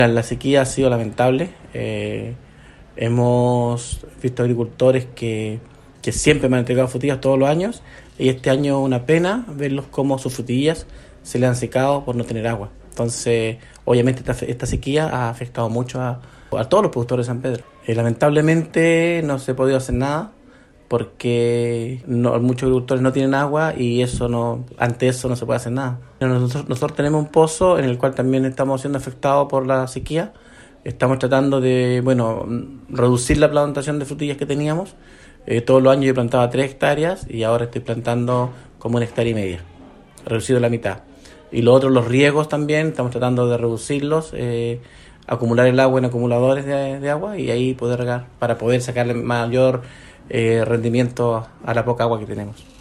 La sequía ha sido lamentable. Hemos visto agricultores que siempre me han entregado frutillas todos los años, y este año una pena verlos como sus frutillas se le han secado por no tener agua. Entonces, obviamente esta sequía ha afectado mucho a todos los productores de San Pedro. Lamentablemente no se ha podido hacer nada porque muchos agricultores no tienen agua, y ante eso no se puede hacer nada. Nosotros tenemos un pozo en el cual también estamos siendo afectados por la sequía. Estamos tratando de reducir la plantación de frutillas que teníamos. Todos los años yo plantaba 3 hectáreas y ahora estoy plantando como 1,5 hectáreas, reducido la mitad. Y lo otro, los riegos también, estamos tratando de reducirlos, acumular el agua en acumuladores de agua y ahí poder regar para poder sacarle mayor rendimiento a la poca agua que tenemos.